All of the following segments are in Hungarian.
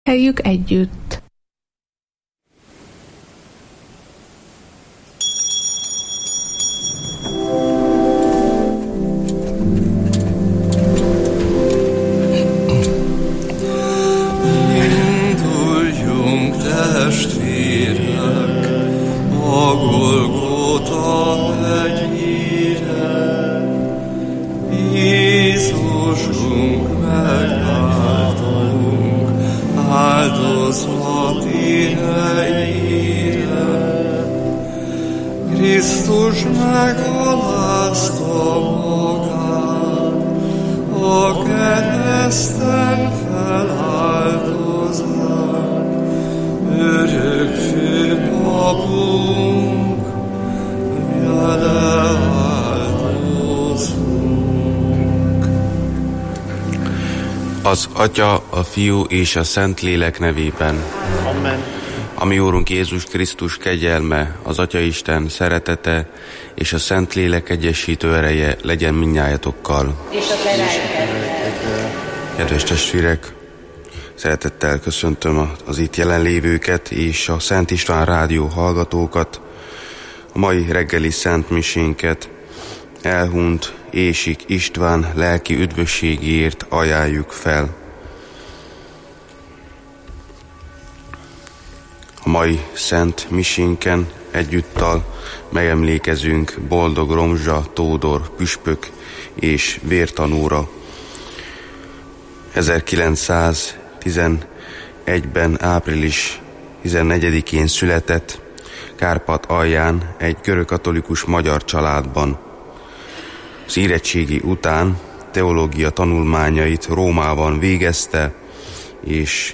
Énekeljük együtt! Induljunk, testvérek, a Golgota hegyére, Jézusunk megváltunk áldozati helyére. Krisztus megalázta magát, a kereszten feláldozván, örök főpapunk, vele áldozunk. Az Atya, a Fiú és a Szentlélek nevében. Amen. A mi Úrunk Jézus Krisztus kegyelme, az Atyaisten szeretete és a Szentlélek egyesítő ereje legyen mindnyájatokkal. És a te lelkeddel. Kedves testvérek, szeretettel köszöntöm az itt jelenlévőket és a Szent István rádió hallgatókat. A mai reggeli szent misénket elhunyt Ésik István lelki üdvösségéért ajánljuk fel. A mai szent misénken egyúttal megemlékezünk Boldog Romzsa Tódor püspök és vértanúra. 1911-ben április 14-én született Kárpátalján egy görögkatolikus magyar családban. Az érettségi után teológia tanulmányait Rómában végezte, és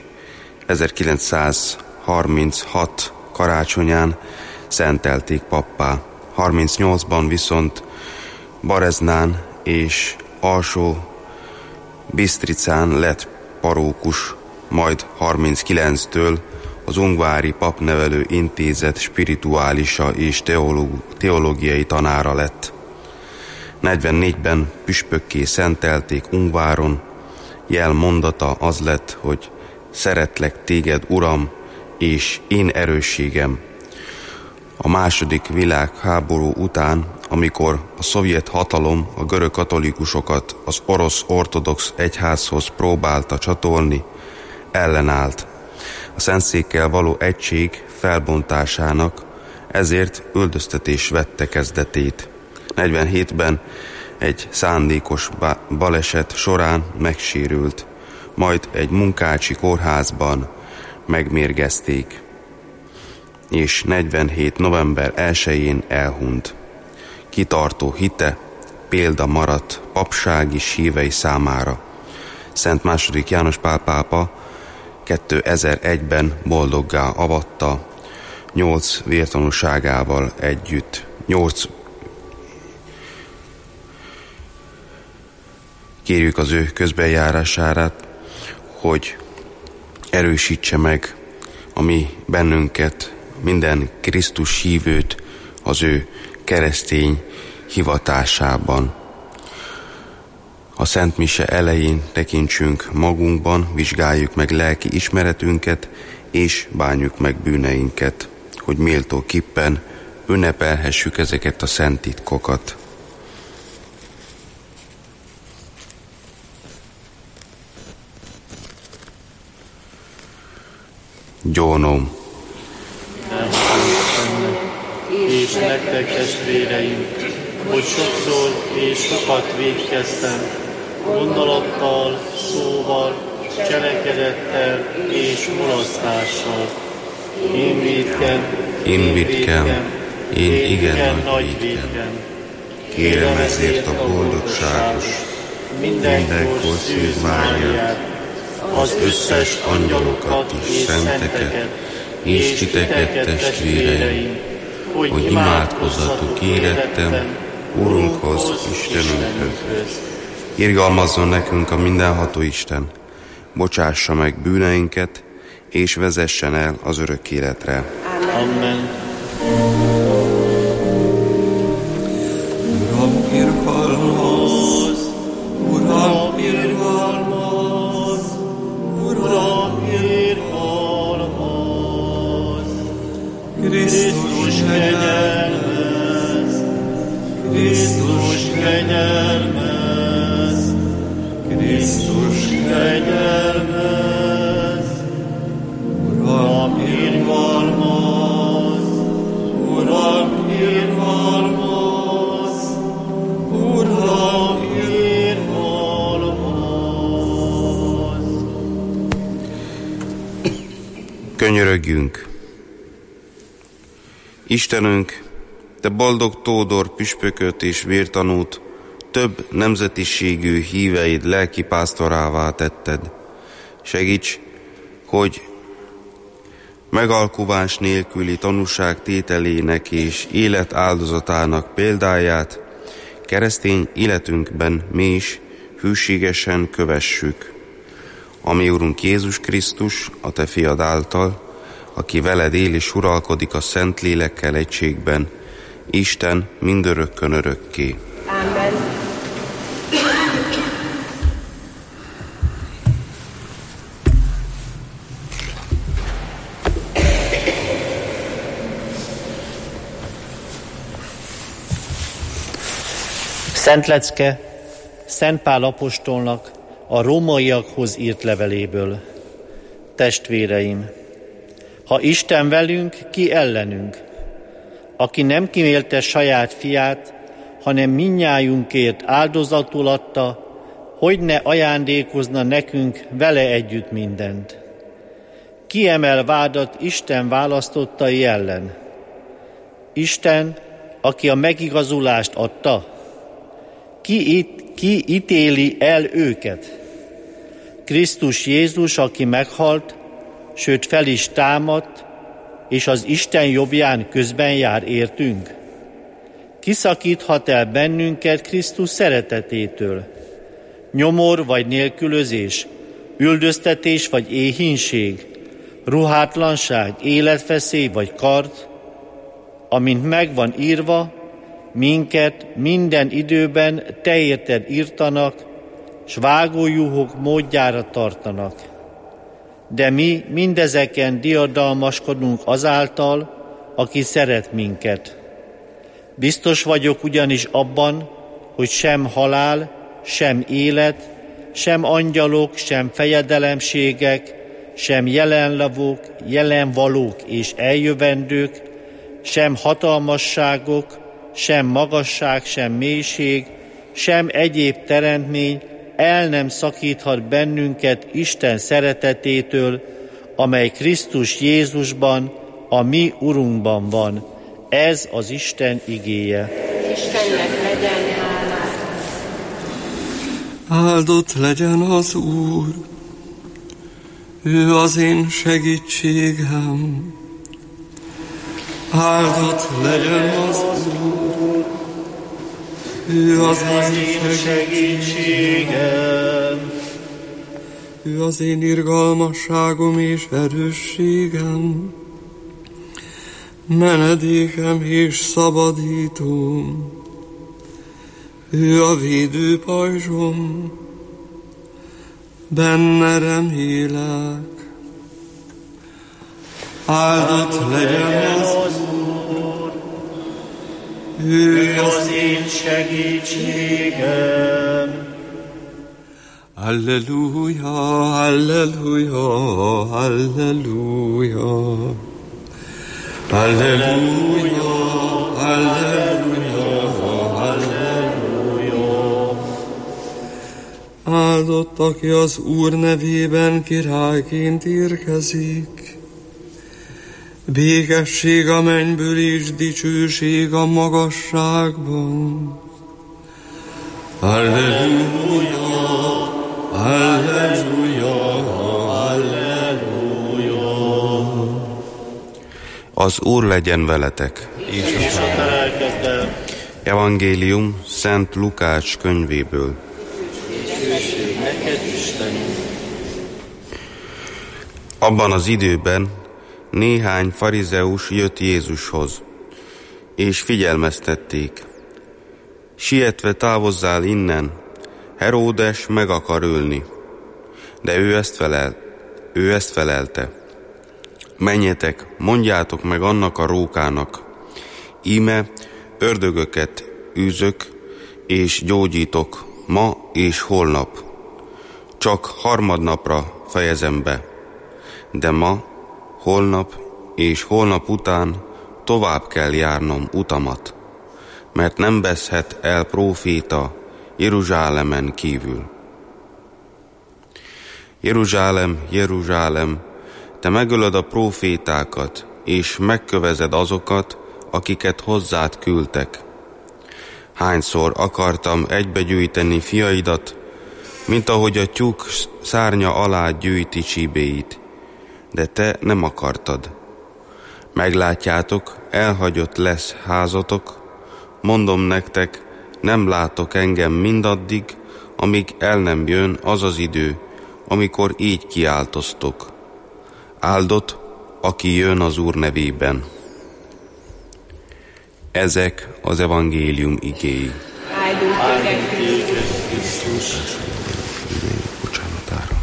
1936 karácsonyán szentelték pappá. 38-ban viszont Bareznán és Alsó Bisztricán lett parókus, majd 39-től az Ungvári Papnevelő Intézet spirituálisa és teológiai tanára lett. 44-ben püspökké szentelték Ungváron, jelmondata az lett, hogy szeretlek téged, Uram, és én erősségem. A második világháború után, amikor a szovjet hatalom a görög katolikusokat az orosz ortodox egyházhoz próbálta csatolni, ellenállt. A Szentszékkel való egység felbontásának ezért üldöztetés vette kezdetét. 47-ben egy szándékos baleset során megsérült, majd egy munkácsi kórházban megmérgezték, és 47. november 1-én elhunyt. Kitartó hite példa maradt papsági hívei számára. Szent II. János Pál pápa 2001-ben boldoggá avatta 8 vértanúságával együtt. 8 Kérjük az ő közbenjárását, hogy erősítse meg a mi bennünket, minden Krisztus hívőt az ő keresztény hivatásában. A Szent Mise elején tekintsünk magunkban, vizsgáljuk meg lelki ismeretünket, és bánjuk meg bűneinket, hogy méltóképpen ünnepelhessük ezeket a szent titkokat. Gyónom. És nektek, testvéreim, hogy sokszor és sokat vétkeztem, gondolattal, szóval, cselekedettel és mulasztással. Én vétkem, én igen nagy vétkem. Kérem ezért a boldogságos, mindenkor szűz Máriát, az összes angyalokat és szenteket, és titeket, testvéreim, hogy imádkozzatok érettem Urunkhoz, Istenünkhöz. Irgalmazzon nekünk a mindenható Isten, bocsássa meg bűneinket, és vezessen el az örök életre. Amen. Uram, irgalmaz! Uram, irgalmaz! Uram, irgalmaz! Könyörögjünk! Istenünk, Te boldog Tódor püspököt és vértanút több nemzetiségű híveid lelki pásztorává tetted. Segíts, hogy megalkuvás nélküli tanúság tételének és élet áldozatának példáját keresztény életünkben mi is hűségesen kövessük. Ami Urunk Jézus Krisztus, a Te fiad által, aki veled él és uralkodik a Szentlélekkel egységben, Isten mindörökkön örökké. Amen. Szent lecke Szent Pál apostolnak a rómaiakhoz írt leveléből. Testvéreim, ha Isten velünk, ki ellenünk? Aki nem kímélte saját fiát, hanem mindnyájunkért áldozatul adta, hogy ne ajándékozna nekünk vele együtt mindent. Ki emel vádat Isten választottai ellen? Isten, aki a megigazulást adta? Ki ítéli el őket? Krisztus Jézus, aki meghalt, sőt fel is támadt, és az Isten jobbján közben jár értünk? Kiszakíthat el bennünket Krisztus szeretetétől? Nyomor vagy nélkülözés, üldöztetés vagy éhínség, ruhátlanság, életveszély vagy kard? Amint megvan írva, minket minden időben Te érted írtanak, s vágójuhok módjára tartanak. De mi mindezeken diadalmaskodunk azáltal, aki szeret minket. Biztos vagyok ugyanis abban, hogy sem halál, sem élet, sem angyalok, sem fejedelemségek, sem jelenvalók és eljövendők, sem hatalmasságok, sem magasság, sem mélység, sem egyéb teremtmény el nem szakíthat bennünket Isten szeretetétől, amely Krisztus Jézusban, a mi Urunkban van. Ez az Isten igéje. Istennek legyen hála. Áldott legyen az Úr, ő az én segítségem. Áldott legyen az Úr, ő az én segítségem. Ő az én irgalmasságom és erősségem, menedékem és szabadítóm. Ő a védőpajzsom, benne remélek. Áldott legyen az Úr, ő az én segítségem. Halleluja, halleluja, halleluja. Halleluja, halleluja, halleluja. Áldott, aki az Úr nevében királyként érkezik. Békesség a mennyből és dicsőség a magasságban. Halleluja, halleluja, halleluja. Az Úr legyen veletek. És a lelkeddel. Evangélium Szent Lukács könyvéből. Neked, Istenünk. Abban az időben néhány farizeus jött Jézushoz, és figyelmeztették: sietve távozzál innen, Heródes meg akar ölni. De ő ezt felelte: menjetek, mondjátok meg annak a rókának, íme ördögöket űzök és gyógyítok ma és holnap. Csak harmadnapra fejezem be, de ma, holnap és holnap után tovább kell járnom utamat, mert nem veszhet el próféta Jeruzsálemen kívül. Jeruzsálem, Jeruzsálem, te megölöd a prófétákat, és megkövezed azokat, akiket hozzád küldtek. Hányszor akartam egybegyűjteni fiaidat, mint ahogy a tyúk szárnya alá gyűjti csíbéit, de te nem akartad. Meglátjátok, elhagyott lesz házatok, mondom nektek, nem látok engem mindaddig, amíg el nem jön az az idő, amikor így kiáltoztok. Áldott, aki jön az Úr nevében. Ezek az evangélium igéi. Áldott téged, Krisztus! Bocsánatára.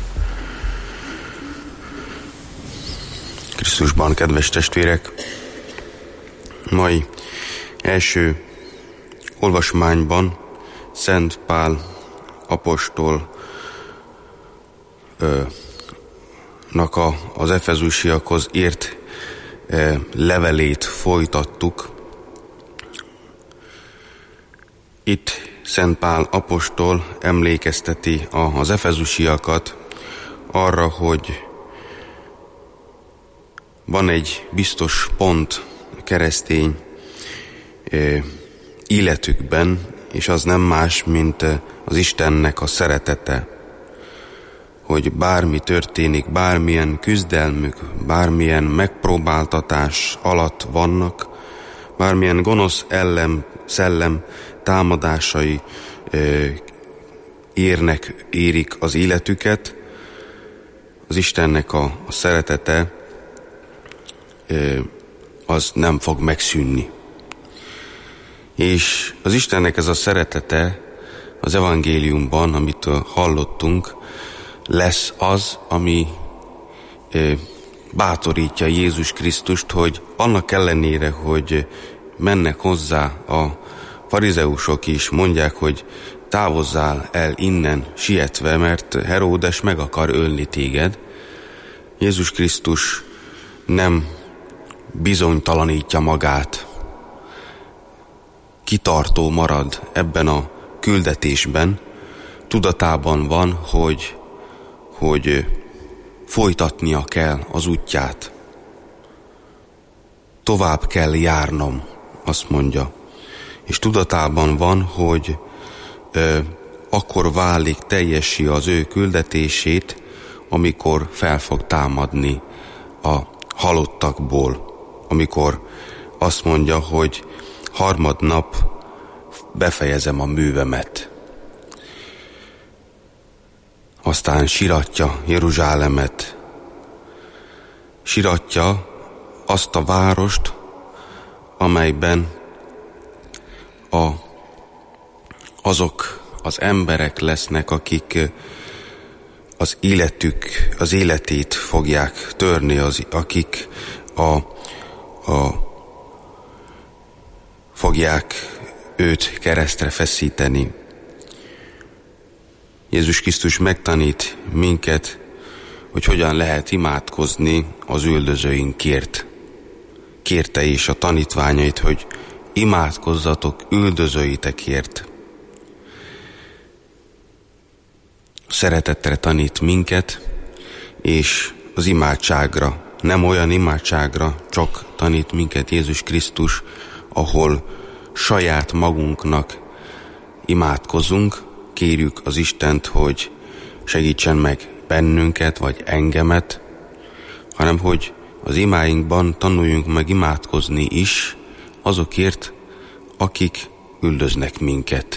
Krisztusban, kedves testvérek, mai első olvasmányban Szent Pál apostol az efezusiakhoz írt levelét folytattuk. Itt Szent Pál apostol emlékezteti az efezusiakat arra, hogy van egy biztos pont keresztény életükben, és az nem más, mint az Istennek a szeretete. Hogy bármi történik, bármilyen küzdelmük, bármilyen megpróbáltatás alatt vannak, bármilyen gonosz szellem támadásai érik az életüket, az Istennek a szeretete az nem fog megszűnni. És az Istennek ez a szeretete az evangéliumban, amit hallottunk, lesz az, ami bátorítja Jézus Krisztust, hogy annak ellenére, hogy mennek hozzá a farizeusok is, mondják, hogy távozzál el innen sietve, mert Heródes meg akar ölni téged. Jézus Krisztus nem bizonytalanítja magát, kitartó marad ebben a küldetésben, tudatában van, hogy folytatnia kell az útját. Tovább kell járnom, azt mondja. És tudatában van, hogy akkor válik teljessé az ő küldetését, amikor fel fog támadni a halottakból. Amikor azt mondja, hogy harmadnap befejezem a művemet. Aztán siratja Jeruzsálemet, siratja azt a várost, amelyben azok az emberek lesznek, akik az életét fogják törni, akik fogják őt keresztre feszíteni. Jézus Krisztus megtanít minket, hogy hogyan lehet imádkozni az üldözőinkért. Kérte is a tanítványait, hogy imádkozzatok üldözőitekért. Szeretettre tanít minket, és az imádságra, nem olyan imádságra, csak tanít minket Jézus Krisztus, ahol saját magunknak imádkozunk, kérjük az Istent, hogy segítsen meg bennünket, vagy engemet, hanem hogy az imáinkban tanuljunk meg imádkozni is azokért, akik üldöznek minket.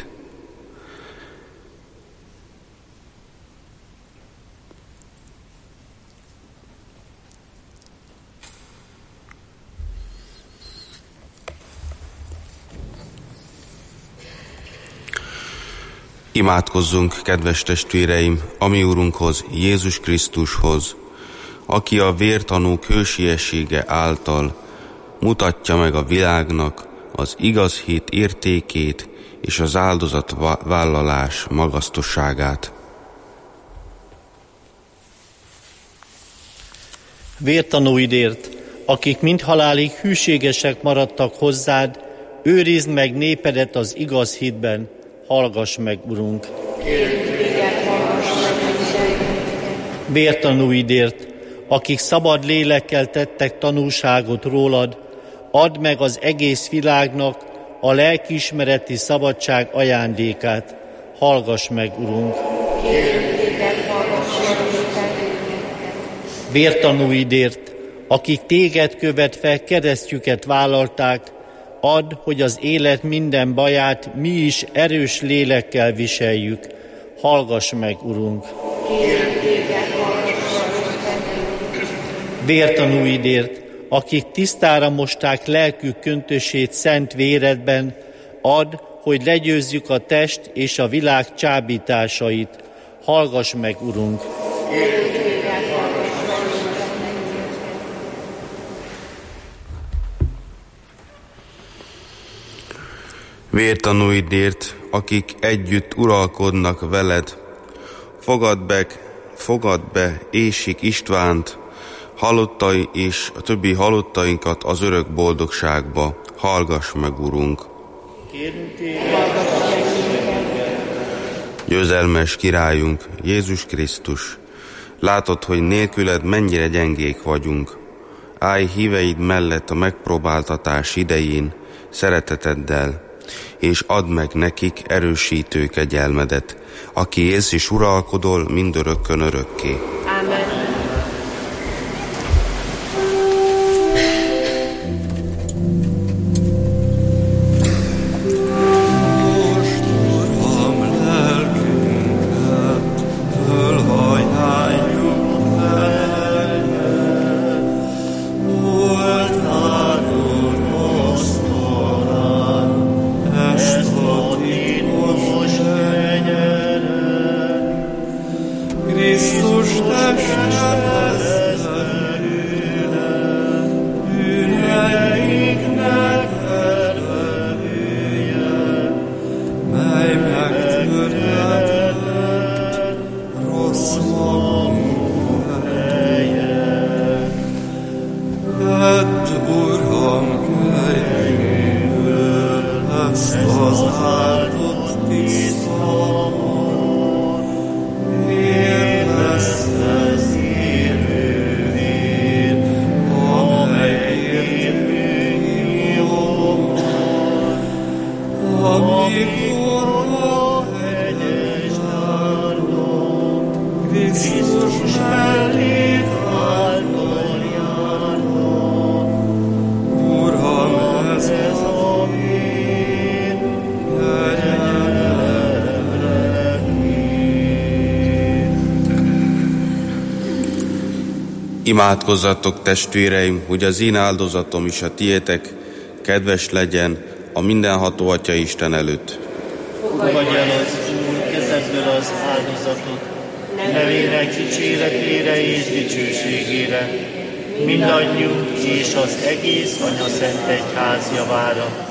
Imádkozzunk, kedves testvéreim, a mi Úrunkhoz, Jézus Krisztushoz, aki a vértanúk hősiessége által mutatja meg a világnak az igaz hit értékét és az áldozatvállalás magasztosságát. Vértanúidért, akik mind halálig hűségesek maradtak hozzád, őrizd meg népedet az igaz hitben. Hallgass meg, Urunk! Vértanúidért, akik szabad lélekkel tettek tanúságot rólad, add meg az egész világnak a lelkiismereti szabadság ajándékát. Hallgass meg, Urunk! Vértanúidért, akik téged követve keresztjüket vállalták, add, hogy az élet minden baját mi is erős lélekkel viseljük. Hallgass meg, Urunk! Vértanúidért, akik tisztára mosták lelkük köntösét szent véredben, add, hogy legyőzzük a test és a világ csábításait. Hallgass meg, Urunk! Vértanúidért, akik együtt uralkodnak veled, fogad be Ésik Istvánt, halottai és a többi halottainkat az örök boldogságba. Hallgass meg, Urunk! Győzelmes királyunk, Jézus Krisztus, látod, hogy nélküled mennyire gyengék vagyunk. Állj híveid mellett a megpróbáltatás idején szereteteddel, és add meg nekik erősítő kegyelmedet, aki élsz és uralkodol mindörökkön örökké. Amen. Imádkozzatok, testvéreim, hogy az én áldozatom is a tiétek kedves legyen a mindenható Atya Isten előtt. Fogadj el az Úr kezedből az áldozatot, nevének dicséretére és dicsőségére, mindannyiunk és az egész Anyaszent Egyház javára.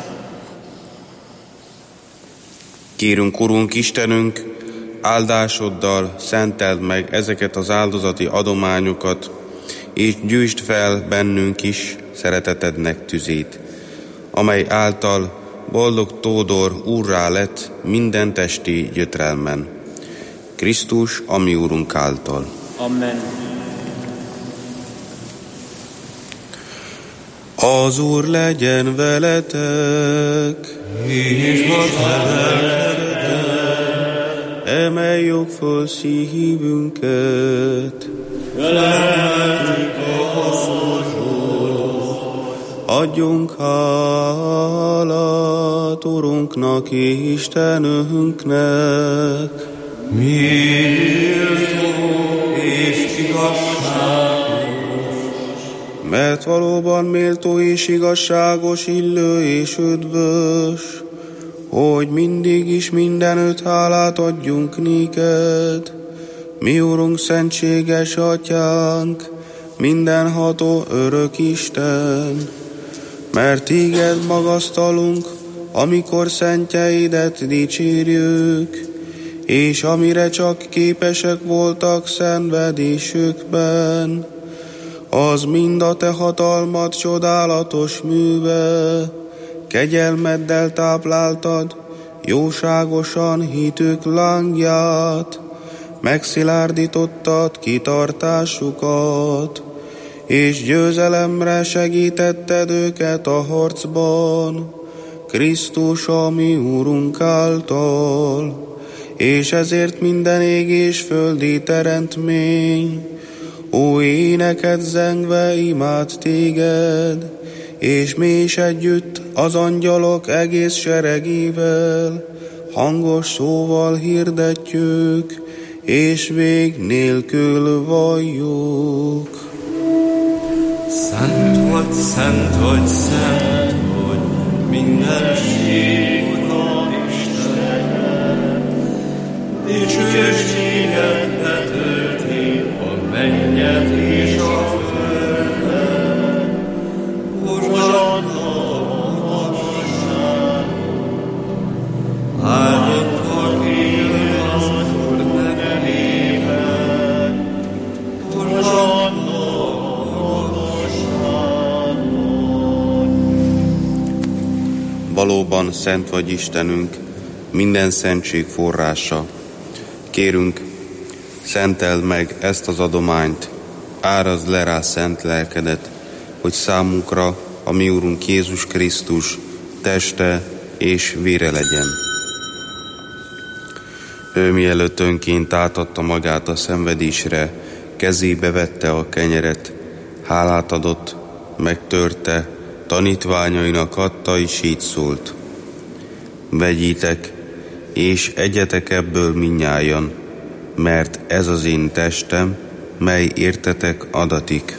Kérünk, Urunk Istenünk, áldásoddal szenteld meg ezeket az áldozati adományokat, és gyújtsd fel bennünk is szeretetednek tüzét, amely által boldog Tódor úrrá lett minden testi gyötrelmen. Krisztus, a mi Úrunk által. Amen. Az Úr legyen veletek, és az emeljük föl szívünket. Adjunk hálát Urunknak és Istenünknek. méltó és igazságos, Mert valóban méltó és igazságos, illő és üdvös, hogy mindig is mindenütt hálát adjunk néked, mi Urunk, szentséges Atyánk, mindenható örök Isten, mert téged magasztalunk, amikor szentjeidet dicsérjük, és amire csak képesek voltak szenvedésükben, az mind a te hatalmad csodálatos műve, kegyelmeddel tápláltad jóságosan hitük lángját, megszilárdítottad kitartásukat, és győzelemre segítetted őket a harcban, Krisztus a mi Úrunk által, és ezért minden ég és földi teremtmény, ó, éneket zengve imád téged, és mi is együtt az angyalok egész seregével, hangos szóval hirdetjük, és vég nélkül valljuk. Szent vagy, szent vagy, szent vagy, mindenség Uram Istenem, dicsőséget betölti a mennyet és a földet. Hozsanna a magasságon, áldott aki jön az Úr nevében, hozsanna a magasságon. Valóban szent vagy Istenünk, minden szentség forrása. Kérünk, szenteld meg ezt az adományt, árazd le rá szent lelkedet, hogy számunkra a mi Úrunk Jézus Krisztus teste és vére legyen. Ő mielőtt önként átadta magát a szenvedésre, kezébe vette a kenyeret, hálát adott, megtörte, tanítványainak adta, és így szólt: vegyétek, és egyetek ebből mindnyájan, mert ez az én testem, mely értetek adatik.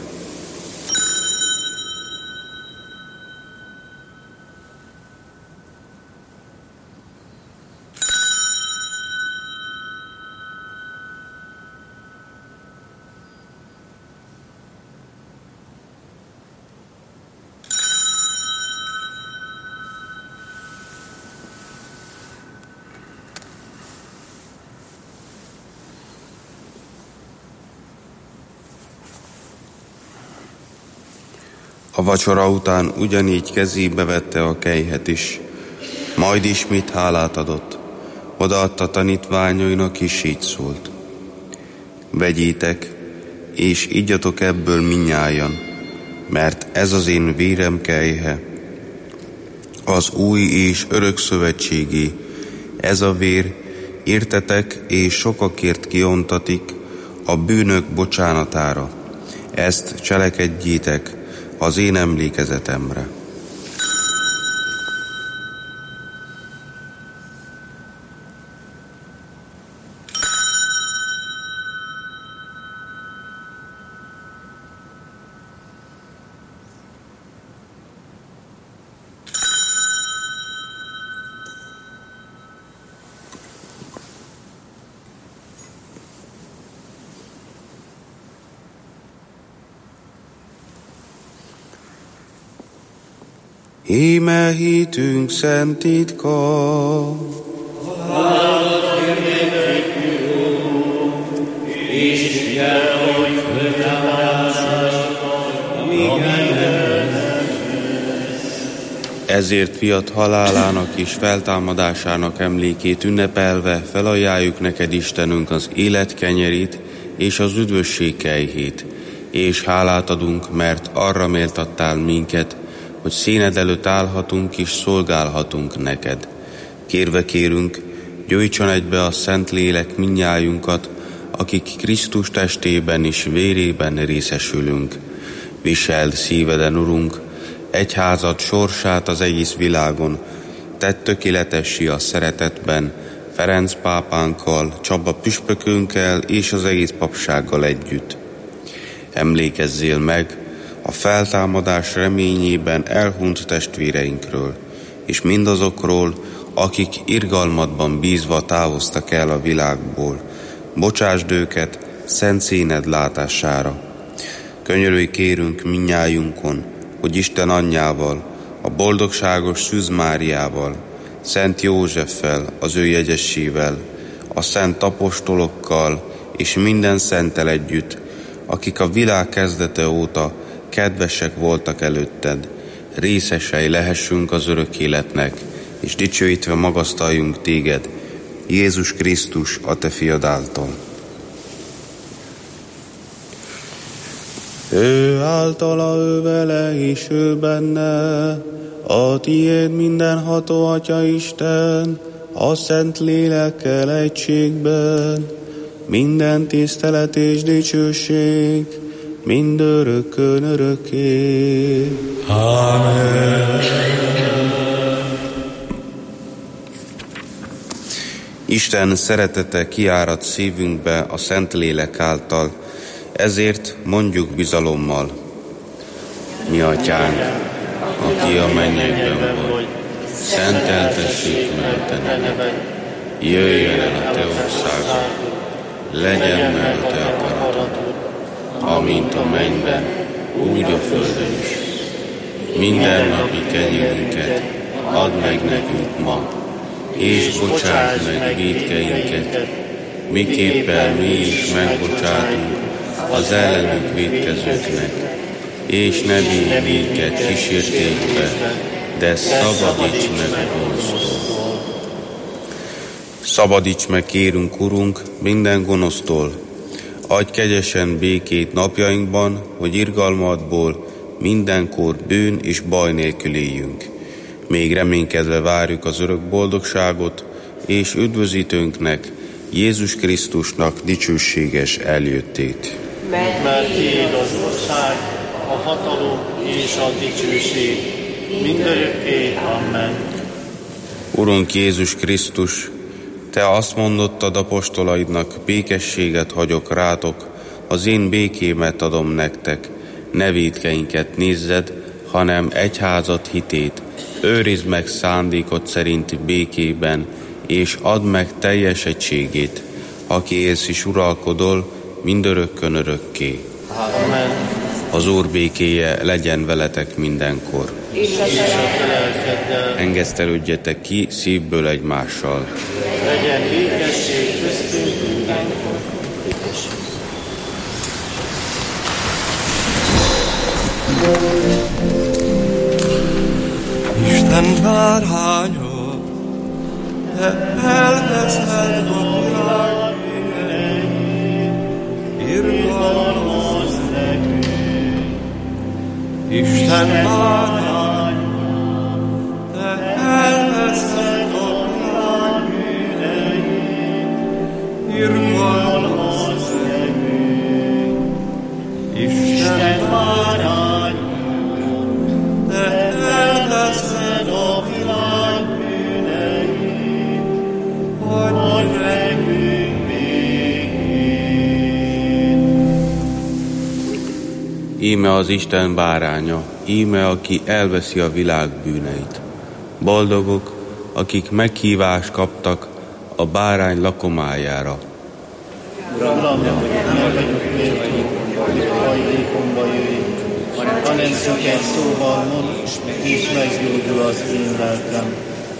A vacsora után ugyanígy kezébe vette a kelyhet is, majd ismét hálát adott, odaadta tanítványainak, és így szólt: vegyétek, és igyatok ebből mindnyájan, mert ez az én vérem kelyhe, az új és örök szövetségé. Ez a vér értetek és sokakért kiontatik a bűnök bocsánatára. Ezt cselekedjétek az én emlékezetemre. Íme hitünk szent titka. Ezért fiat halálának és feltámadásának emlékét ünnepelve felajánljuk neked, Istenünk, az élet kenyerét és az üdvösség kelyhét, és hálát adunk, mert arra méltattál minket, hogy színed előtt állhatunk és szolgálhatunk neked. Kérve kérünk, gyújtson egybe a Szent Lélek mindnyájunkat, akik Krisztus testében és vérében részesülünk. Viseld szíveden, Urunk, egyházad sorsát az egész világon, tedd tökéletessé a szeretetben, Ferenc pápánkkal, Csaba püspökünkkel és az egész papsággal együtt. Emlékezzél meg a feltámadás reményében elhunyt testvéreinkről, és mindazokról, akik irgalmadban bízva távoztak el a világból. Bocsásd őket szent színed látására. Könyörülj kérünk mindnyájunkon, hogy Isten anyjával, a boldogságos Szűz Máriával, Szent Józseffel, az ő jegyessével, a szent apostolokkal és minden szenttel együtt, akik a világ kezdete óta kedvesek voltak előtted, részesei lehessünk az örök életnek, és dicsőítve magasztaljunk téged, Jézus Krisztus, a te fiad által. Ő általa, ő vele és ő benne, a tiéd mindenható Atya Isten, a Szent Lélekkel egységben, minden tisztelet és dicsőség, mindörökkön örökké. Amen. Isten szeretete kiárad szívünkbe a Szent Lélek által, ezért mondjuk bizalommal. Mi Atyánk, aki a mennyekben vagy, szenteltessék meg a te neved, jöjjön el a te országod, legyen meg a te akaratod, amint a mennyben, úgy a földön is. Mindennapi kenyerünket add meg nekünk ma, és bocsáss meg vétkeinket, miképpen mi is megbocsátunk az ellenünk vétkezőknek, és ne vigy minket kísértésbe, de szabadíts meg a gonosztól. Szabadíts meg, kérünk, Urunk, minden gonosztól. Adj kegyesen békét napjainkban, hogy irgalmadból mindenkor bűn és baj nélkül éljünk. Még reménykedve várjuk az örök boldogságot, és üdvözítőnknek, Jézus Krisztusnak dicsőséges eljöttét. Mert tiéd az ország, a hatalom és a dicsőség, mindörökké. Amen. Urunk Jézus Krisztus, Te azt mondottad apostolaidnak, békességet hagyok rátok, az én békémet adom nektek. Ne vétkeinket nézzed, hanem egyházat hitét. Őrizd meg szándékot szerinti békében, és add meg teljes egységét, aki élsz és uralkodol, mindörökkön örökké. Amen. Az Úr békéje legyen veletek mindenkor. És a te lelkeddel. Engesztelődjetek ki szívből egymással. Legyen békesség köztünk mindenkor. Isten báránya, te elveszed a világ bűneit, irgalmazz nekünk. Isten báránya, te elveszed a világ bűneit, irgalmazz nekünk. Isten báránya, te elveszed a világ bűneit, adj nekünk békét. Íme az Isten báránya, íme aki elveszi a világ bűneit. Boldogok, akik meghívást kaptak a bárány lakomájára. Uram, nem vagyok méltó, hogy hajlékomba jöjj, hanem csak egy szóval mondd, és meggyógyul az én lelkem.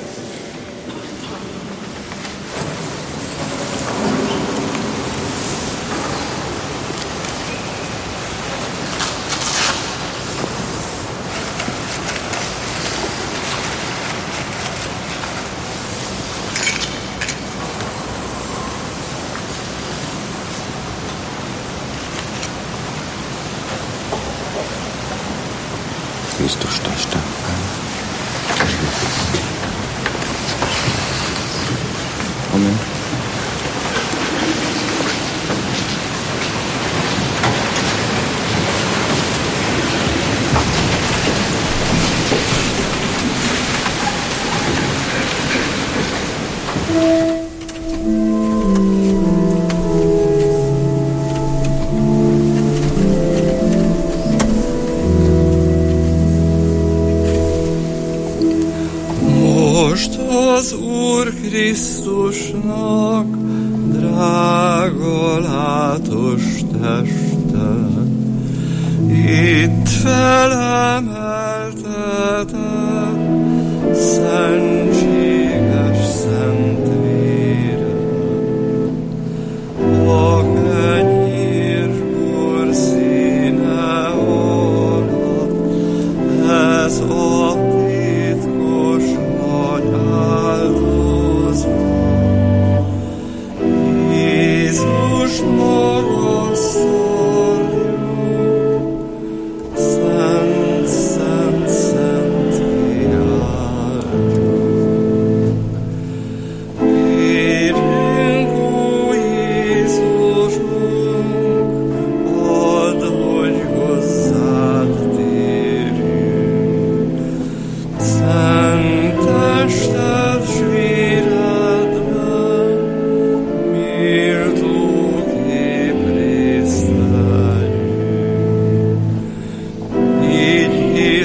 Krisztus teste. Amen. Az Úr Krisztusnak drága látos teste, itt felemeltetett szentséges szent vére, a kenyérbor színe alatt, ez a titkos nagy áldozat. Jézus magasztaljuk,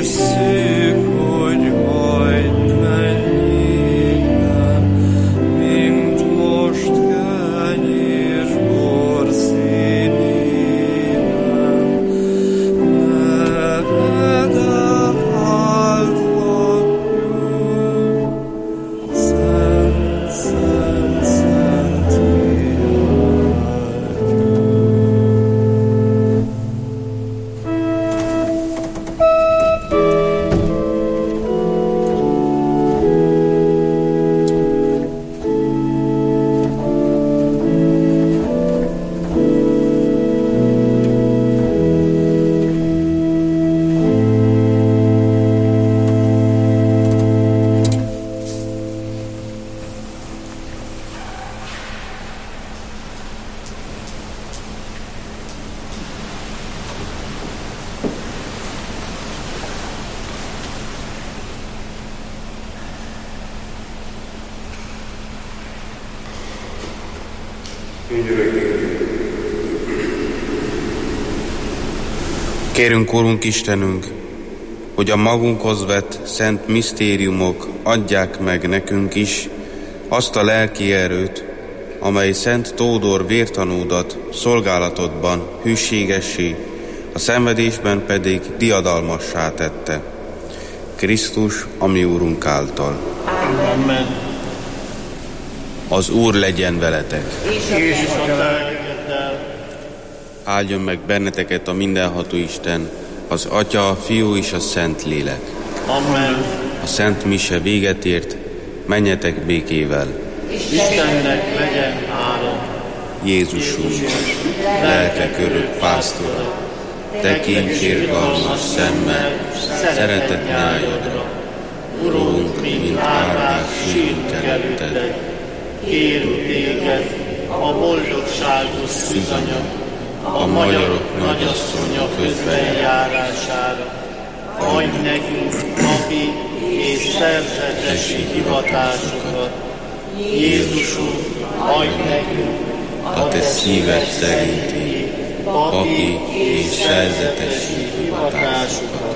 Hisszük, hogy majd mennyiben, mint most kenyérbor színében, nevedet áldhatjuk, szent, szent, szent Kérünk, Urunk Istenünk, hogy a magunkhoz vett szent misztériumok adják meg nekünk is azt a lelki erőt, amely Szent Tódor vértanúdat szolgálatodban hűségessé, a szenvedésben pedig diadalmassá tette. Krisztus, a mi Úrunk által. Amen. Az Úr legyen veletek. És a lelkeddel. Áldjon meg benneteket a mindenható Isten, az Atya, a Fiú és a Szent Lélek. Amen. A Szent Mise véget ért, menjetek békével. Istennek legyen hála. Jézusunk, lelkek örök pásztora, tekints irgalmas szemmel, szeretett nyájadra. Urunk, mint árvák sírunk előtted. Kérünk téged, a boldogságos szűzanyag, a magyarok nagyasszonya közben járására. Adj nekünk napi és szerzetesi hivatásokat. Jézusunk, adj nekünk A te szíved szerinti papi és szerzetesi hivatásokat.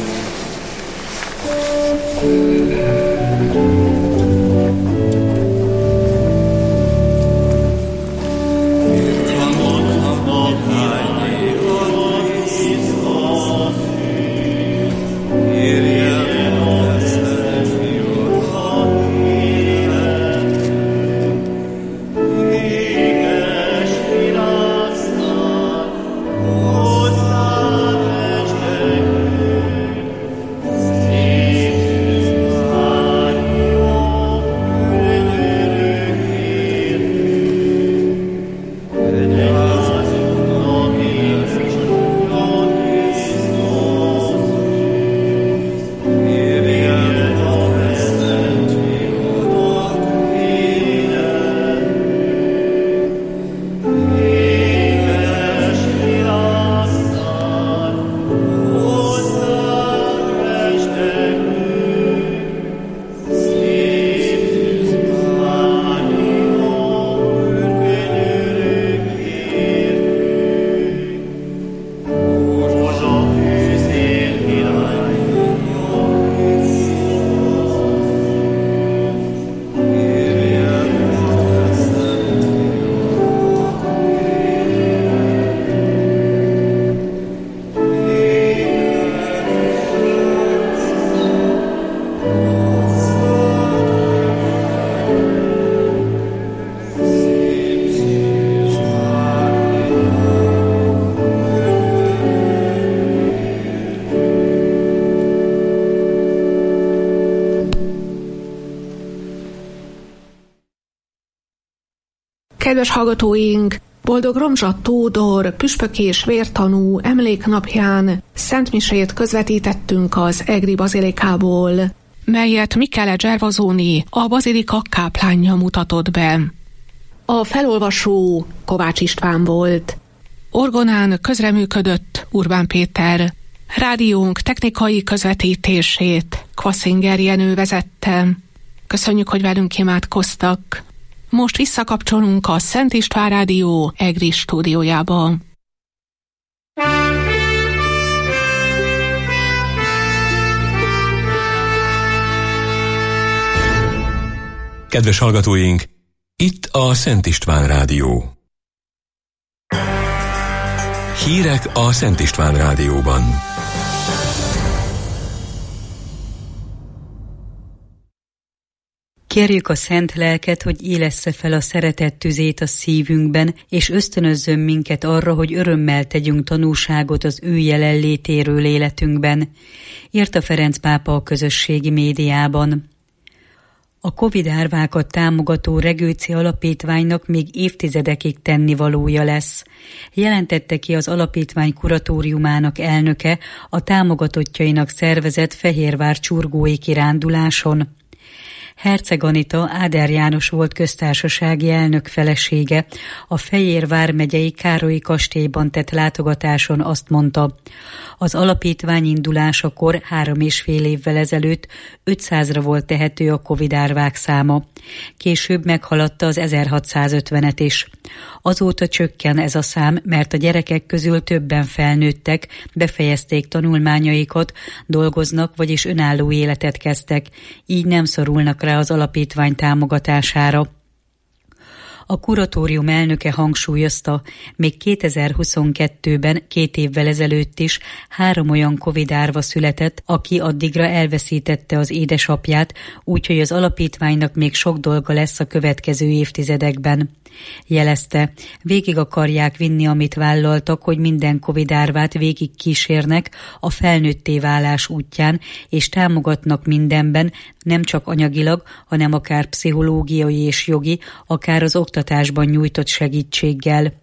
Kedves hallgatóink, boldog Romzsa Tódor püspök és vértanú emléknapján szentmisét közvetítettünk az Egri bazilikából, melyet Michele Gervasoni, a bazilika káplánja mutatott be. A felolvasó Kovács István volt. Orgonán közreműködött Urbán Péter. Rádiónk technikai közvetítését Kvaszinger Jenő vezette. Köszönjük, hogy velünk imádkoztak. Most visszakapcsolunk a Szent István Rádió Egri stúdiójába. Kedves hallgatóink, itt a Szent István Rádió. Hírek a Szent István Rádióban. Kérjük a Szent Lelket, hogy élessze fel a szeretet tüzét a szívünkben, és ösztönözzön minket arra, hogy örömmel tegyünk tanúságot az ő jelenlétéről életünkben, írta Ferenc pápa a közösségi médiában. A Covid árvákat támogató Regőci Alapítványnak még évtizedekig tennivalója lesz. Jelentette ki az alapítvány kuratóriumának elnöke a támogatottjainak szervezett Fehérvár csurgói kiránduláson. Herceg Anita Áder János volt köztársasági elnök felesége a Fejér vármegyei Károlyi kastélyban tett látogatáson azt mondta, az alapítvány indulásakor 3,5 évvel ezelőtt 500-ra volt tehető a Covid árvák száma. Később meghaladta az 1650-et is. Azóta csökken ez a szám, mert a gyerekek közül többen felnőttek, befejezték tanulmányaikat, dolgoznak, vagyis önálló életet kezdtek, így nem szorulnak rá az alapítvány támogatására. A kuratórium elnöke hangsúlyozta, még 2022-ben, 2 évvel ezelőtt is 3 olyan Covid árva született, aki addigra elveszítette az édesapját, úgyhogy az alapítványnak még sok dolga lesz a következő évtizedekben. Jelezte, végig akarják vinni, amit vállaltak, hogy minden Covid árvát végig kísérnek a felnőtté válás útján, és támogatnak mindenben, nem csak anyagilag, hanem akár pszichológiai és jogi, akár az oktatásban nyújtott segítséggel.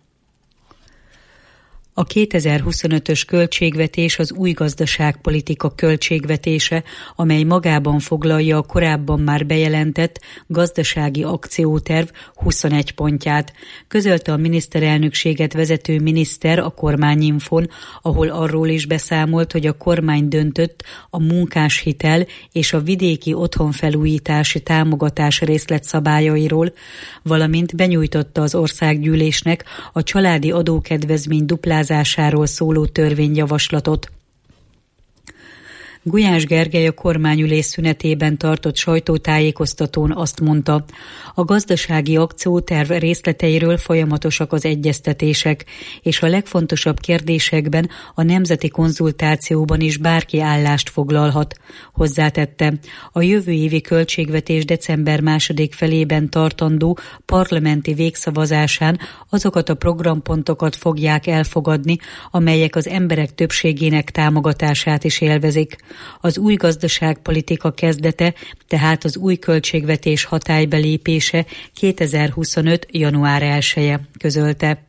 A 2025-ös költségvetés az új gazdaságpolitika költségvetése, amely magában foglalja a korábban már bejelentett gazdasági akcióterv 21 pontját, közölte a miniszterelnökséget vezető miniszter a Kormányinfón, ahol arról is beszámolt, hogy a kormány döntött a munkáshitel és a vidéki otthonfelújítási támogatás részletszabályairól, valamint benyújtotta az országgyűlésnek a családi adókedvezmény duplázásáról szóló törvényjavaslatot. Gulyás Gergely a kormányülés szünetében tartott sajtótájékoztatón azt mondta, a gazdasági akcióterv részleteiről folyamatosak az egyeztetések, és a legfontosabb kérdésekben a nemzeti konzultációban is bárki állást foglalhat. Hozzátette, a jövő évi költségvetés december 2. felében tartandó parlamenti végszavazásán azokat a programpontokat fogják elfogadni, amelyek az emberek többségének támogatását is élvezik. Az új gazdaságpolitika kezdete, tehát az új költségvetés hatályba lépése 2025. január 1-je, közölte.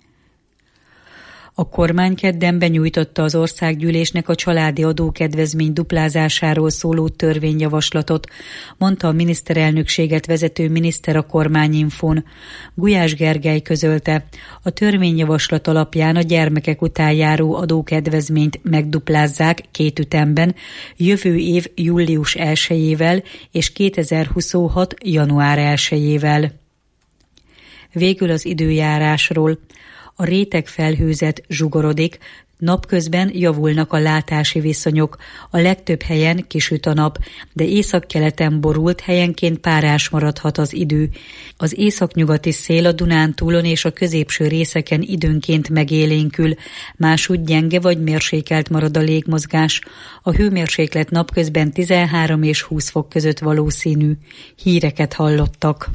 A kormány kedden benyújtotta az országgyűlésnek a családi adókedvezmény duplázásáról szóló törvényjavaslatot, mondta a miniszterelnökséget vezető miniszter a Kormányinfón. Gulyás Gergely közölte, a törvényjavaslat alapján a gyermekek után járó adókedvezményt megduplázzák 2 ütemben, jövő év július 1-jével és 2026. január 1-jével. Végül az időjárásról. A rétegfelhőzet zsugorodik, napközben javulnak a látási viszonyok, a legtöbb helyen kisüt a nap, de északkeleten borult, helyenként párás maradhat az idő. Az északnyugati szél a Dunántúlon és a középső részeken időnként megélénkül, másútt gyenge vagy mérsékelt marad a légmozgás. A hőmérséklet napközben 13 és 20 fok között valószínű. Híreket hallottak.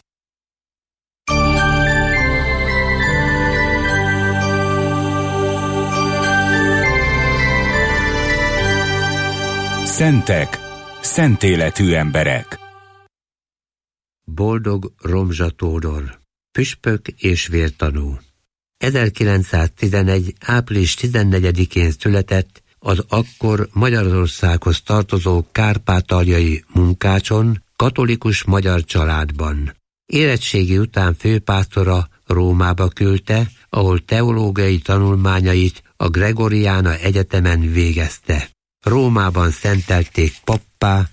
Szentek, szentéletű emberek. Boldog Romzsa Tódor, püspök és vértanú. 1911. április 14-én született az akkor Magyarországhoz tartozó kárpátaljai Munkácson, katolikus magyar családban. Érettségi után főpásztora Rómába küldte, ahol teológiai tanulmányait a Gregoriana Egyetemen végezte. Rómában szentelték pappá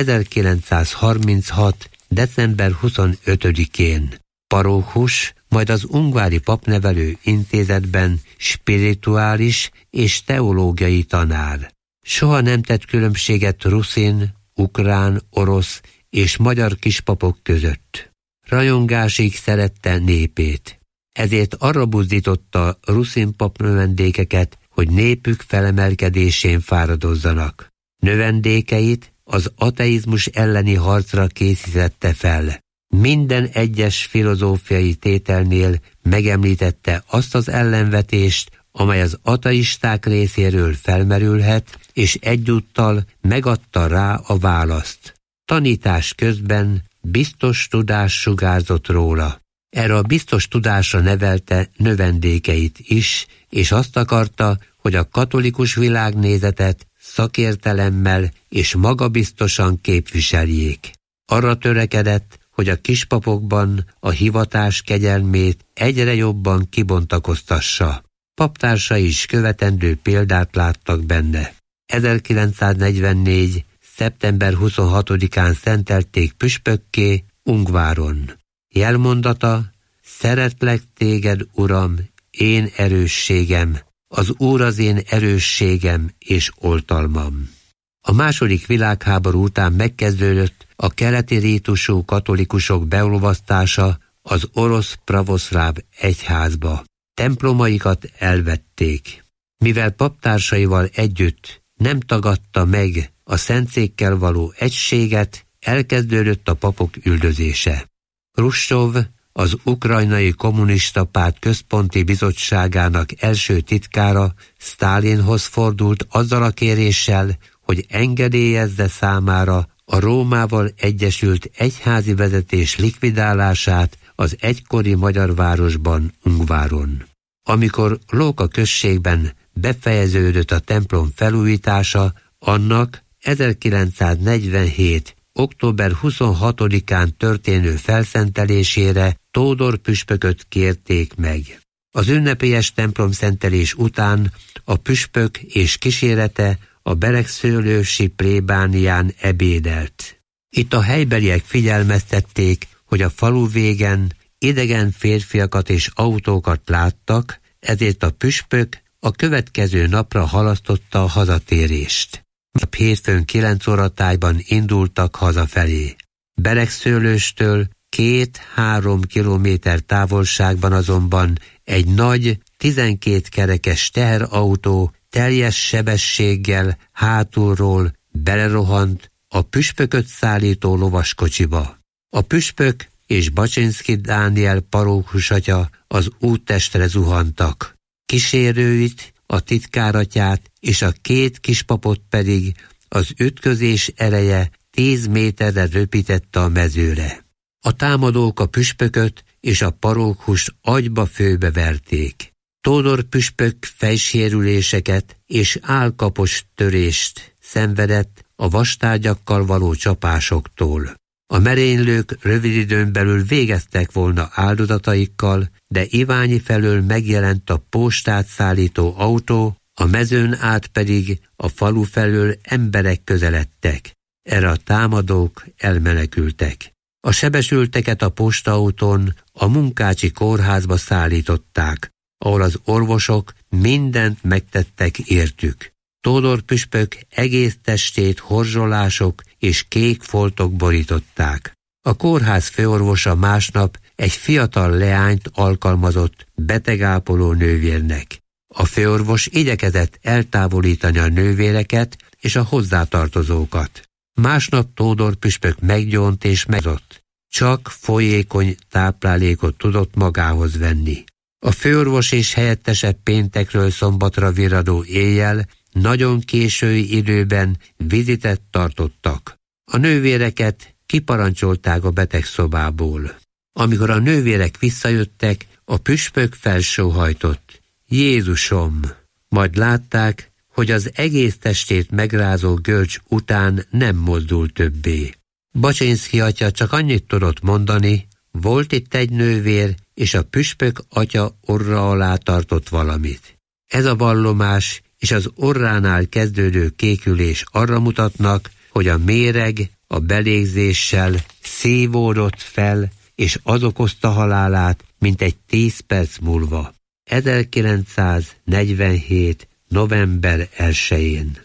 1936. december 25-én. Parókus, majd az Ungvári Papnevelő Intézetben spirituális és teológiai tanár. Soha nem tett különbséget ruszin, ukrán, orosz és magyar kispapok között. Rajongásig szerette népét. Ezért arra buzdította ruszin pap növendékeket, hogy népük felemelkedésén fáradozzanak. Növendékeit az ateizmus elleni harcra készítette fel. Minden egyes filozófiai tételnél megemlítette azt az ellenvetést, amely az ateisták részéről felmerülhet, és egyúttal megadta rá a választ. Tanítás közben biztos tudás sugárzott róla. Erre a biztos tudásra nevelte növendékeit is, és azt akarta, hogy a katolikus világnézetet szakértelemmel és magabiztosan képviseljék. Arra törekedett, hogy a kispapokban a hivatás kegyelmét egyre jobban kibontakoztassa. Paptársai is követendő példát láttak benne. 1944. szeptember 26-án szentelték püspökké Ungváron. Jelmondata: szeretlek téged, Uram, én erősségem, az Úr az én erősségem és oltalmam. A második világháború után megkezdődött a keleti rítusú katolikusok beolvasztása az orosz pravoszláv egyházba. Templomaikat elvették. Mivel paptársaival együtt nem tagadta meg a szentszékkel való egységet, elkezdődött a papok üldözése. Hruscsov, az ukrajnai kommunista párt központi bizottságának első titkára, Sztálinhoz fordult azzal a kéréssel, hogy engedélyezze számára a Rómával egyesült egyházi vezetés likvidálását az egykori magyar városban, Ungváron. Amikor Lóka községben befejeződött a templom felújítása, annak 1947. október 26-án történő felszentelésére Tódor püspököt kérték meg. Az ünnepélyes templomszentelés után a püspök és kísérete a beregszőlősi plébánián ebédelt. Itt a helybeliek figyelmeztették, hogy a falu végen idegen férfiakat és autókat láttak, ezért a püspök a következő napra halasztotta a hazatérést. A hétfőn 9 óratájban indultak hazafelé. Beregszőlőstől 2-3 kilométer távolságban azonban egy nagy, 12 kerekes teherautó teljes sebességgel hátulról belerohant a püspököt szállító lovaskocsiba. A püspök és Baczynszky Dániel parókusatya az úttestre zuhantak. Kísérőit, a titkáratyát és a 2 kispapot pedig az ütközés ereje 10 méterre röpítette a mezőre. A támadók a püspököt és a parókust agyba-főbe verték. Tódor püspök fejsérüléseket és állkapos törést szenvedett a vastárgyakkal való csapásoktól. A merénylők rövid időn belül végeztek volna áldozataikkal, de Iványi felől megjelent a postát szállító autó, a mezőn át pedig a falu felől emberek közeledtek. Erre a támadók elmenekültek. A sebesülteket a postaautón a Munkácsi kórházba szállították, ahol az orvosok mindent megtettek értük. Tódor püspök egész testét horzsolások és kék foltok borították. A kórház főorvosa másnap egy fiatal leányt alkalmazott betegápoló nővérnek. A főorvos igyekezett eltávolítani a nővéreket és a hozzátartozókat. Másnap Tódor püspök meggyónt és megzott. Csak folyékony táplálékot tudott magához venni. A főorvos és helyettese péntekről szombatra virradó éjjel nagyon késői időben vizitet tartottak. A nővéreket kiparancsolták a betegszobából. Amikor a nővérek visszajöttek, a püspök felsóhajtott: Jézusom! Majd látták, hogy az egész testét megrázó görcs után nem mozdul többé. Baczynszky atya csak annyit tudott mondani: volt itt egy nővér, és a püspök atya orra alá tartott valamit. Ez a vallomás és az orránál kezdődő kékülés arra mutatnak, hogy a méreg a belégzéssel szívódott fel, és az okozta halálát mintegy 10 perc múlva. 1947. november 1-én.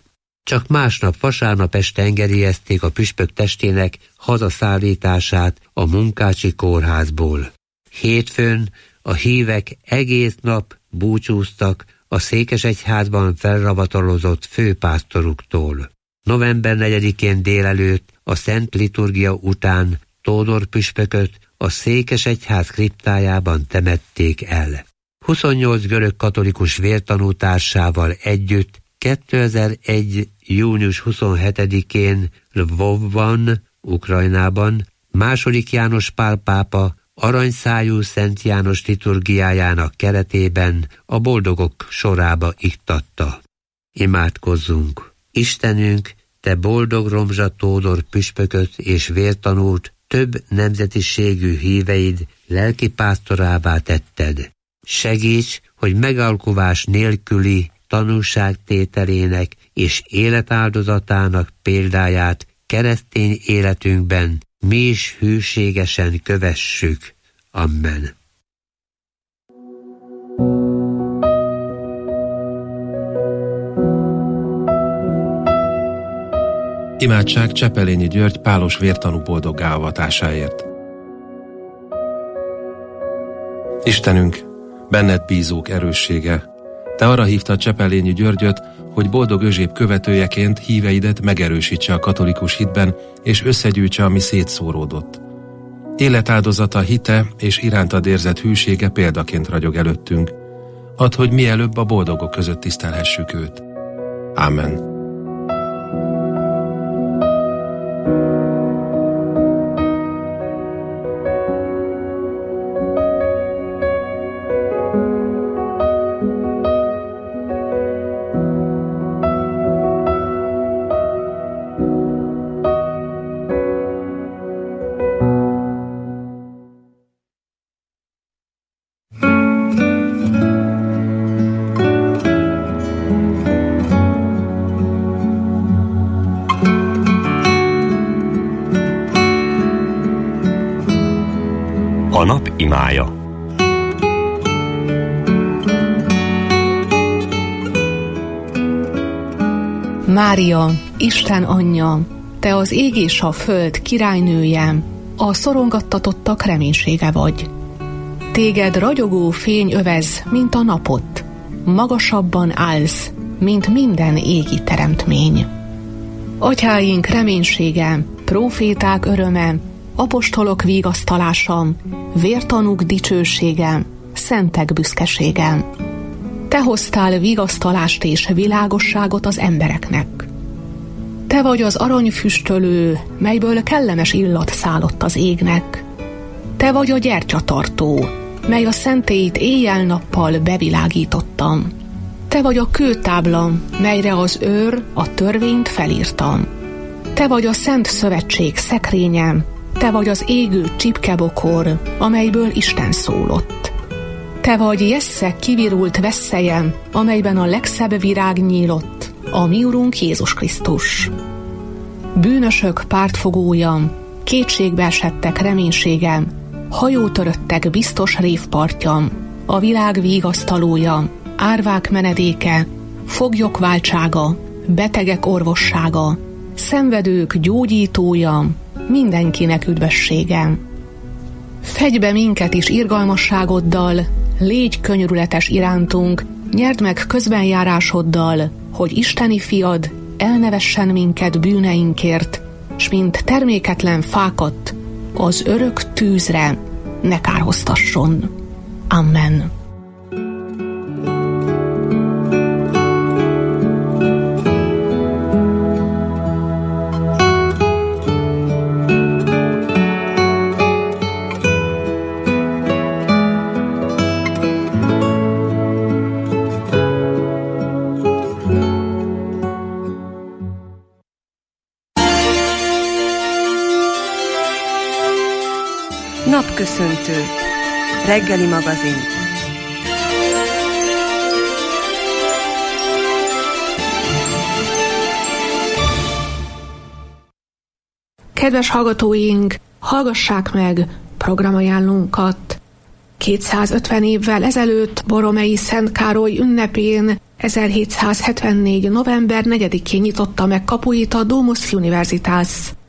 csak másnap vasárnap este engedélyezték a püspök testének hazaszállítását a Munkácsi kórházból. Hétfőn a hívek egész nap búcsúztak a székesegyházban felravatalozott főpásztoruktól. November 4-én délelőtt a szent liturgia után Tódor püspököt a székesegyház kriptájában temették el. 28 görög katolikus vértanú társával együtt 2001. június 27-én Lvovban, Ukrajnában II. János Pál pápa aranyszájú Szent János liturgiájának keretében a boldogok sorába iktatta. Imádkozzunk! Istenünk, te boldog Romzsa Tódor püspököt és vértanút több nemzetiségű híveid lelkipásztorává tetted. Segíts, hogy megalkuvás nélküli tanúságtételének és életáldozatának példáját keresztény életünkben mi is hűségesen kövessük. Amen. Imádság Csepelényi György pálos vértanú boldoggá avatásáért. Istenünk, benned bízók erőssége, te arra hívtad Csepelényi Györgyöt, hogy boldog Özséb követőjeként híveidet megerősítse a katolikus hitben, és összegyűjtse, ami szétszóródott. Életáldozata, hite és irántad érzett hűsége példaként ragyog előttünk. Add, hogy mielőbb a boldogok között tisztelhessük őt. Ámen. A nap imája. Mária, Isten anyja, te az ég és a föld királynője, a szorongattatottak reménysége vagy. Téged ragyogó fény övez, mint a napot, magasabban állsz, mint minden égi teremtmény. Atyáink reménysége, próféták öröme, apostolok vigasztalása, vértanúk dicsősége, szentek büszkesége. Te hoztál vigasztalást és világosságot az embereknek. Te vagy az aranyfüstölő, melyből kellemes illat szállott az égnek. Te vagy a gyertyatartó, mely a szentélyt éjjel-nappal bevilágítottam. Te vagy a kőtábla, melyre az őr a törvényt felírtam. Te vagy a Szent Szövetség szekrénye, te vagy az égő csipkebokor, amelyből Isten szólott. Te vagy Jessze kivirult vesszelye, amelyben a legszebb virág nyílott, a mi Urunk Jézus Krisztus. Bűnösök pártfogója, kétségbe esettek reménységem, hajótöröttek biztos révpartja, a világ vigasztalója, árvák menedéke, foglyok váltsága, betegek orvossága, szenvedők gyógyítója, mindenkinek üdvössége. Fedj be minket is irgalmasságoddal, légy könyörületes irántunk, nyerd meg közbenjárásoddal, hogy isteni fiad elnevessen minket bűneinkért, s mint terméketlen fákat az örök tűzre ne kárhoztasson. Amen. Napköszöntő. Reggeli magazin. Kedves hallgatóink, hallgassák meg programajánlónkat. 250 évvel ezelőtt Boromei Szent Károly ünnepén 1774. november 4-én nyitotta meg kapuit a Domus Universitas.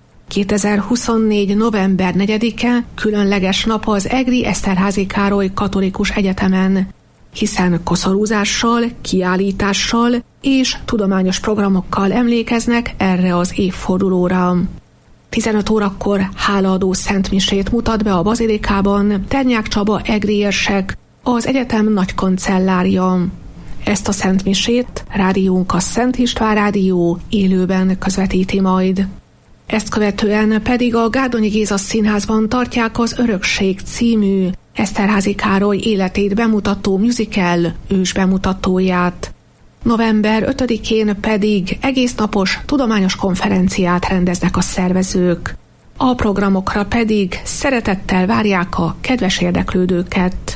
2024. november 4-e különleges nap az egri Eszterházy Károly Katolikus Egyetemen, hiszen koszorúzással, kiállítással és tudományos programokkal emlékeznek erre az évfordulóra. 15 órakor hálaadó szentmisét mutat be a bazilikában Ternyák Csaba egri érsek, az egyetem nagy kancellárja. Ezt a szentmisét rádiónk, a Szent István Rádió élőben közvetíti majd. Ezt követően pedig a Gárdonyi Géza Színházban tartják az Örökség című Eszterházy Károly életét bemutató musical ős bemutatóját. November 5-én pedig egésznapos tudományos konferenciát rendeznek a szervezők. A programokra pedig szeretettel várják a kedves érdeklődőket.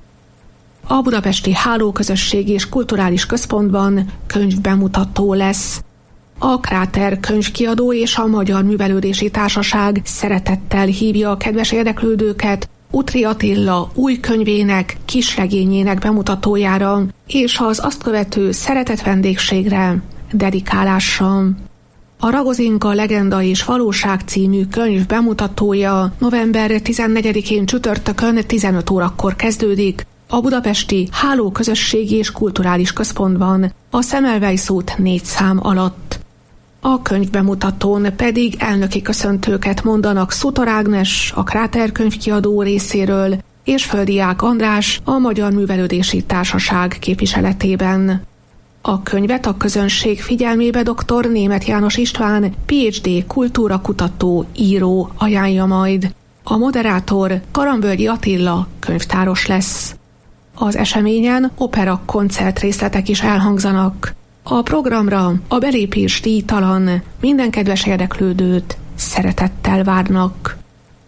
A Budapesti Hálóközösségi és Kulturális Központban könyvbemutató lesz. A Kráter könyvkiadó és a Magyar Művelődési Társaság szeretettel hívja a kedves érdeklődőket Utri Attila új könyvének, kisregényének bemutatójára és az azt követő szeretett vendégségre, dedikálásra. A Ragozinka legenda és valóság című könyv bemutatója november 14-én csütörtökön 15 órakor kezdődik a Budapesti Hálóközösségi és Kulturális Központban, a Semmelweis út 4 szám alatt. A könyvbemutatón pedig elnöki köszöntőket mondanak Szutor Ágnes, a Kráter könyvkiadó részéről, és Földiák András, a Magyar Művelődési Társaság képviseletében. A könyvet a közönség figyelmébe dr. Németh János István, PhD kultúrakutató, író ajánlja majd. A moderátor Karambölgyi Attila könyvtáros lesz. Az eseményen opera koncert részletek is elhangzanak. A programra a belépés díjtalan, minden kedves érdeklődőt szeretettel várnak.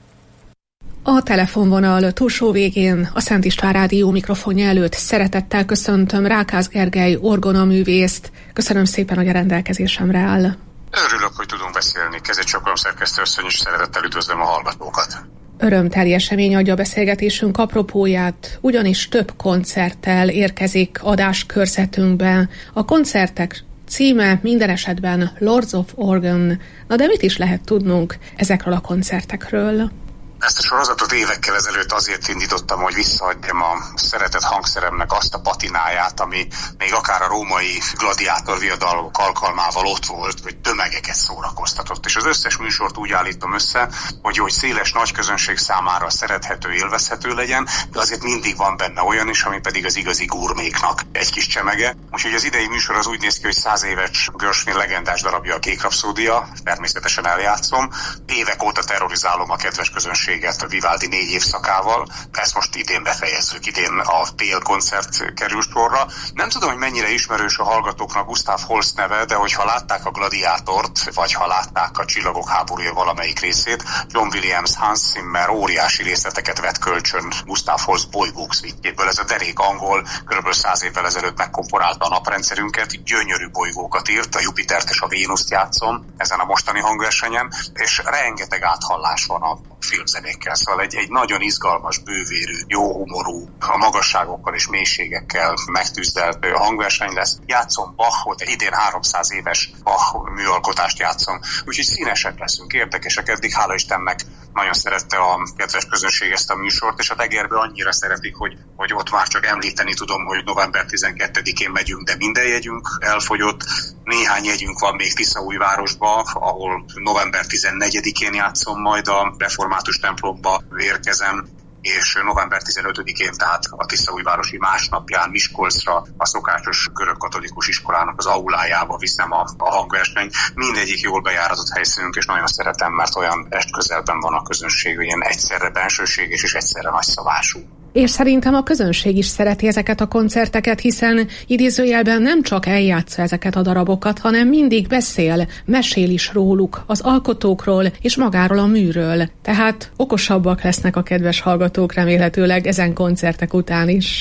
A telefonvonal túlsó végén a Szent István Rádió mikrofonja előtt szeretettel köszöntöm Rákász Gergely orgonaművészt. Köszönöm szépen, hogy a rendelkezésemre áll. Örülök, hogy tudunk beszélni. Kezét csókolom, szerkesztőasszony, és szeretettel üdvözlöm a hallgatókat. Örömteli esemény adja a beszélgetésünk apropóját, ugyanis több koncerttel érkezik adáskörzetünkbe. A koncertek címe minden esetben Lords of Organ. Na de mit is lehet tudnunk ezekről a koncertekről? Ezt a sorozatot évekkel ezelőtt azért indítottam, hogy visszaadjam a szeretett hangszeremnek azt a patináját, ami még akár a római gladiátor viadalok alkalmával ott volt, hogy tömegeket szórakoztatott. És az összes műsort úgy állítom össze, hogy széles nagy közönség számára szerethető, élvezhető legyen, de azért mindig van benne olyan is, ami pedig az igazi gurméknak egy kis csemege. Úgyhogy az idei műsor az úgy néz ki, hogy 100 éves Gershwin legendás darabja, a Kék rapszódia, természetesen eljátszom. Évek óta terrorizálom a kedves közönség a Vivaldi 4 évszakával. Ezt most idén befejezzük, idén a télkoncert kerül sorra. Nem tudom, hogy mennyire ismerős a hallgatóknak Gustav Holst neve, de hogyha látták a Gladiátort, vagy ha látták a Csillagok háborúja valamelyik részét, John Williams Hans Zimmer óriási részleteket vett kölcsön Gustav Holst bolygók szvitjéből. Ez a derék angol kb. 100 évvel ezelőtt megkomponálta a naprendszerünket, gyönyörű bolygókat írt, a Jupitert és a Vénuszt játszom ezen a mostani hangversenyen, és rengeteg áthallás van a filmzenékkel, szóval egy nagyon izgalmas, bővérű, jó humorú, a magasságokkal és mélységekkel megtűzdelt hangverseny lesz. Játszom Bachot, idén 300 éves Bach műalkotást játszom, úgyhogy színesek leszünk, érdekesek. Eddig hála Istennek nagyon szerette a kedves közönség ezt a műsort, és a Tegerbe annyira szeretik, hogy ott már csak említeni tudom, hogy november 12-én megyünk, de minden jegyünk elfogyott. Néhány jegyünk van még Tiszaújvárosba, ahol november 14-én játszom, majd a református templomba érkezem, és november 15-én, tehát a Tiszaújvárosi másnapján Miskolcra, a szokásos görögkatolikus iskolának az aulájába viszem a hangversenyt. Mindegyik jól bejáratott helyszínünk, és nagyon szeretem, mert olyan testközelben van a közönség, ilyen egyszerre bensőséges és egyszerre nagyszabású. És szerintem a közönség is szereti ezeket a koncerteket, hiszen idézőjelben nem csak eljátsza ezeket a darabokat, hanem mindig beszél, mesél is róluk, az alkotókról és magáról a műről. Tehát okosabbak lesznek a kedves hallgatók remélhetőleg ezen koncertek után is.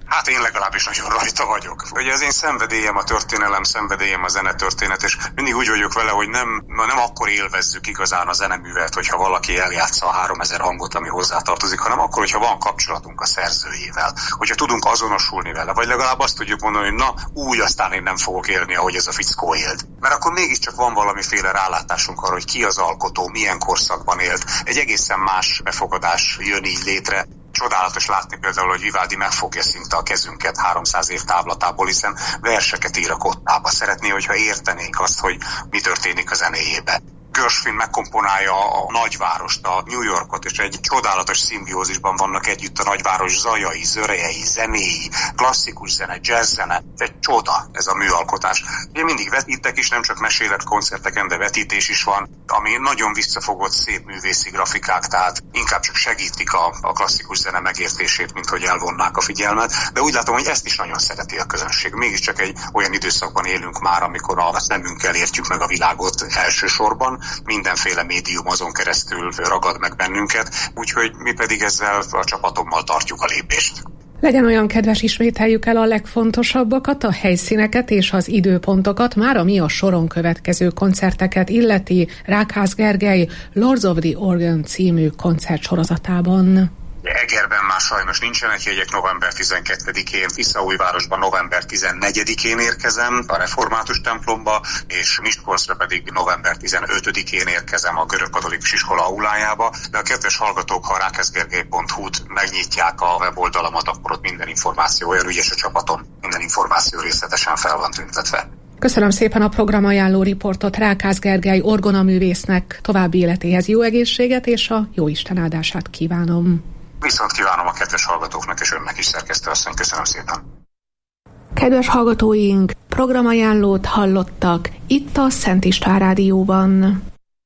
Hát én legalábbis nagyon rajta vagyok. Ugye az én szenvedélyem a történelem, szenvedélyem a zenetörténet, és mindig úgy vagyok vele, hogy nem akkor élvezzük igazán a zeneművet, hogyha valaki eljátsza a 3000 hangot, ami hozzátartozik, hanem akkor, hogyha van kapcsolatunk a szerzőjével, hogyha tudunk azonosulni vele, vagy legalább azt tudjuk mondani, hogy na, aztán én nem fogok élni, ahogy ez a fickó élt. Mert akkor mégiscsak van valamiféle rálátásunk arra, hogy ki az alkotó, milyen korszakban élt. Egy egészen más befogadás jön így létre. Csodálatos látni például, hogy Vivaldi megfogja szinte a kezünket 300 év távlatából, hiszen verseket ír a kottába. Szeretné, hogyha értenénk azt, hogy mi történik a zenéjébe. Gershwin megkomponálja a nagyvárost, a New Yorkot, és egy csodálatos szimbiózisban vannak együtt a nagyváros zajai, zörejei, zenéi, klasszikus zene, jazz zene. Egy csoda ez a műalkotás. Ugye mindig vetítek is, nem csak meséletkoncerteken, de vetítés is van, ami nagyon visszafogott szép művészi grafikák, tehát inkább csak segítik a klasszikus zene megértését, mint hogy elvonnák a figyelmet. De úgy látom, hogy ezt is nagyon szereti a közönség. Mégiscsak egy olyan időszakban élünk már, amikor a szemünkkel értjük meg a világot elsősorban. Mindenféle médium azon keresztül ragad meg bennünket, úgyhogy mi pedig ezzel a csapatommal tartjuk a lépést. Legyen olyan kedves, ismételjük el a legfontosabbakat, a helyszíneket és az időpontokat, már ami a soron következő koncerteket illeti Rákház Gergely Lords of the Organ című koncertsorozatában. Egerben már sajnos nincsenek jegyek, november 12-én, Tiszaújvárosban november 14-én érkezem a református templomba, és Miskolcra pedig november 15-én érkezem a görögkatolikus iskola aulájába. De a kedves hallgatók, ha rákházgergely.hu-t megnyitják a weboldalamat, akkor ott minden információ, olyan ügyes a csapatom, minden információ részletesen fel van tüntetve. Köszönöm szépen a programajánló riportot Rákház Gergely orgonaművésznek, további életéhez jó egészséget és a jóisten áldását kívánom. Viszont kívánom a kedves hallgatóknak és önnek is, szerkesztő asszony. Köszönöm szépen. Kedves hallgatóink, programajánlót hallottak itt a Szent István Rádióban.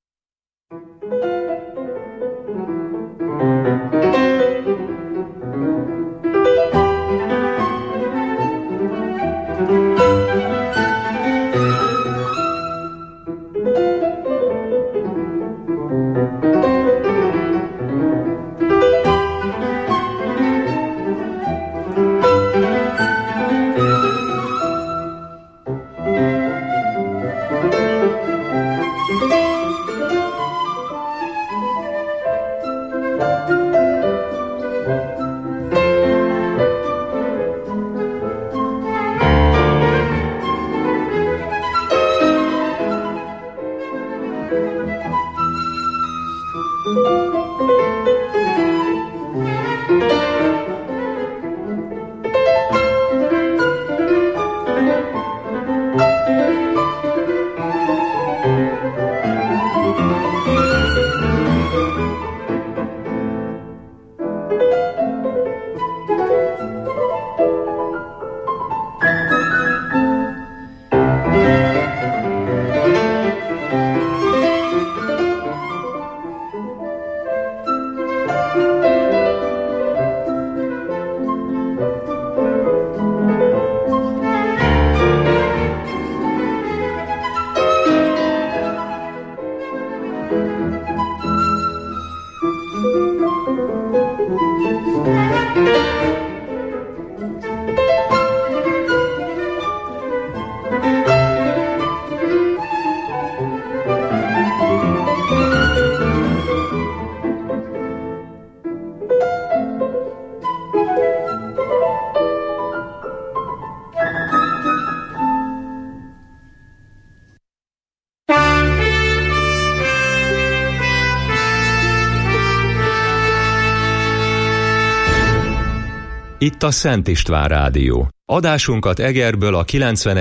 Itt a Szent István Rádió. Adásunkat Egerből a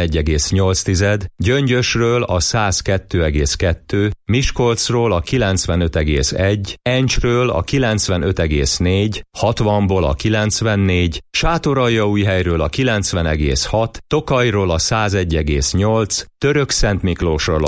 91,8, Gyöngyösről a 102,2, Miskolcról a 95,1, Encsről a 95,4, 60-ból a 94, Sátoraljaújhelyről a 90,6, Tokajról a 101,8, Törökszentmiklósról